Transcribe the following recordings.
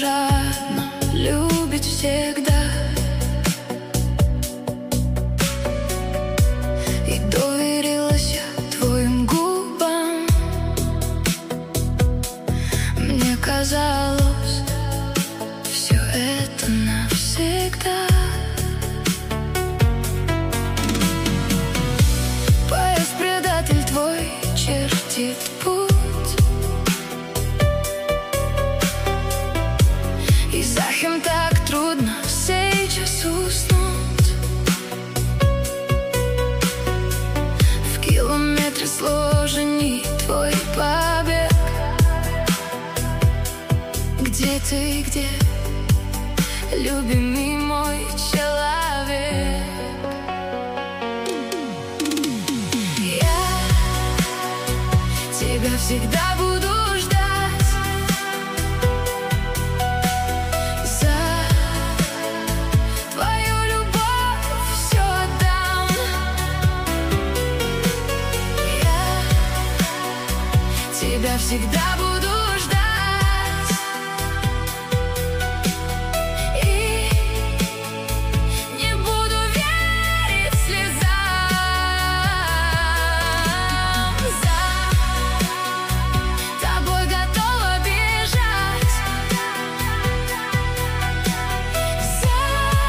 жадно любит всегда и доверилась я твоим губам. Мне казалось, все это навсегда. Поезд-предатель твой чертит путь, и захим так трудно сейчас уснуть. В километре сложений твой побег. Где ты, где, любимый мой человек? Я тебя всегда буду ждать, за твою любовь все отдам. Я тебя всегда буду ждать и не буду верить слезам. За тобой готова бежать, за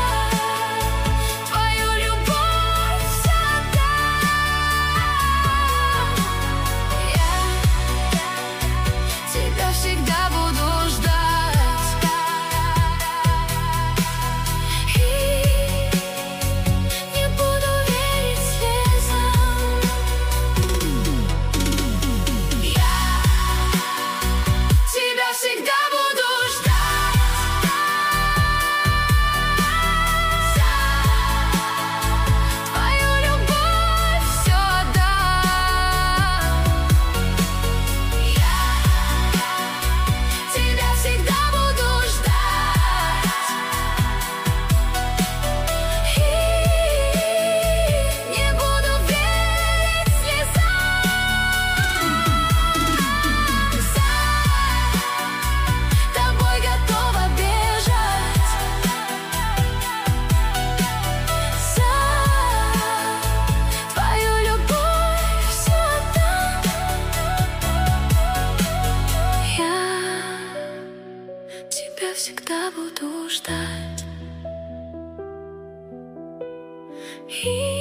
твою любовь все отдам. Я тебя всегда буду ждать и не буду верить слезам. Я тебя всегда буду ждать, за твою любовь все отдам. Я тебя всегда буду ждать и не буду верить слезам. За тобой готова бежать, за твою любовь все отдам. Я тебя всегда буду ждать и